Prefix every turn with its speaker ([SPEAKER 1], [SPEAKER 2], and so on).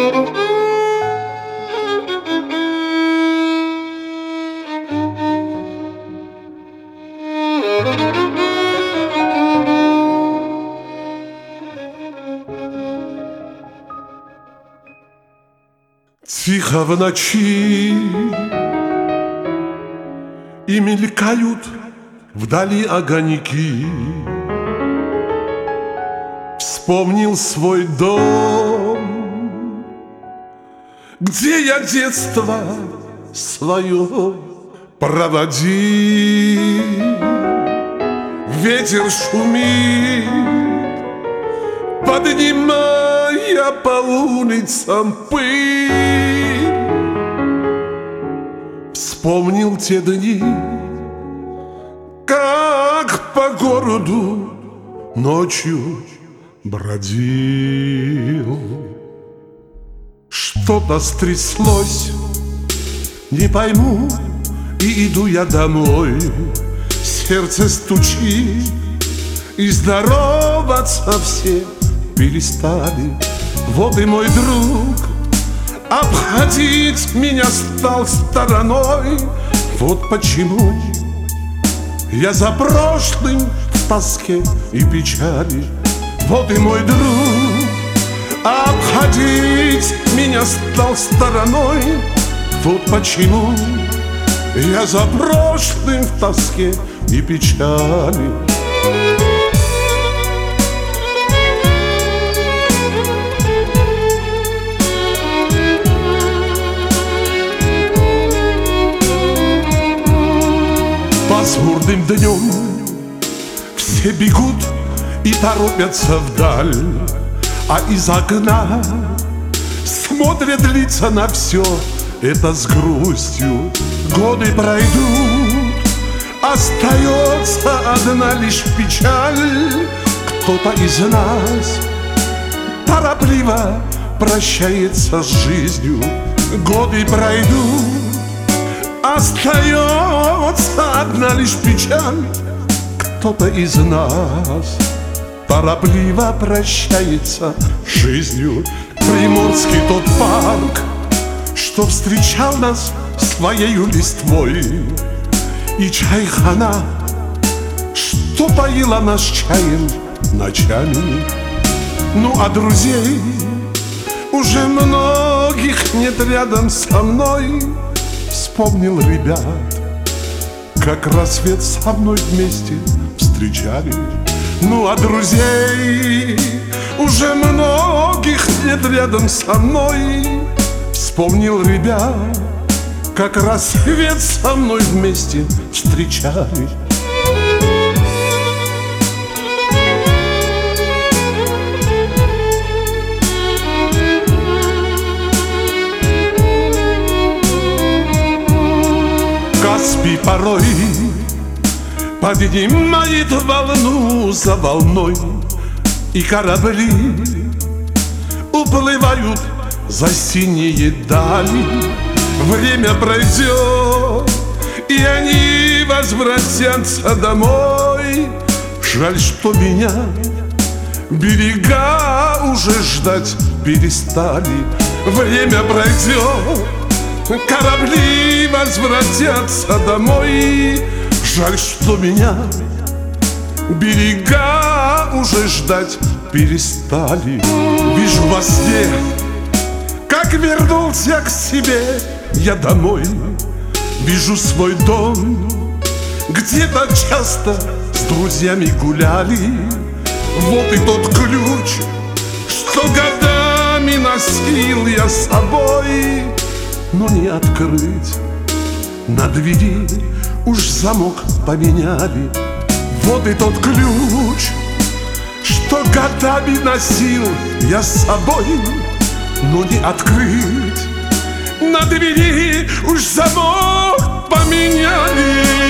[SPEAKER 1] Тихо в ночи и мелькают вдали огоньки. Вспомнил свой дом, где я детство свое проводил. Ветер шумит, поднимая по улицам пыль. Вспомнил те дни, как по городу ночью бродил. Что-то стряслось, не пойму, и иду я домой. Сердце стучит, и здороваться все перестали. Вот и мой друг обходить меня стал стороной. Вот почему я за прошлым в тоске и печали. Вот и мой друг обходить меня стал стороной. Вот почему я за прошлым в тоске и печали. Пасмурным днем все бегут и торопятся вдаль, а из окна смотрят лица на все это с грустью. Годы пройдут, остается одна лишь печаль. Кто-то из нас торопливо прощается с жизнью. Годы пройдут, остается одна лишь печаль. Кто-то из нас торопливо прощается с жизнью. Приморский тот парк, что встречал нас своею листвой, и чайхана, что поила нас чаем ночами. Ну а друзей уже многих нет рядом со мной. Вспомнил ребят, как рассвет со мной вместе встречали. Ну а друзей уже многих нет рядом со мной. Вспомнил ребят, как рассвет со мной вместе встречали. Каспий порой поднимает волну за волной, и корабли уплывают за синие дали. Время пройдет, и они возвратятся домой. Жаль, что меня берега уже ждать перестали. Время пройдет, корабли возвратятся домой. Жаль, что меня берега уже ждать перестали. Вижу во сне, как вернулся к себе я домой. Вижу свой дом, где-то часто с друзьями гуляли. Вот и тот ключ, что годами носил я с собой, но не открыть. На двери уж замок поменяли. Вот и тот ключ, что годами носил я с собой, но не открыть. На двери уж замок поменяли.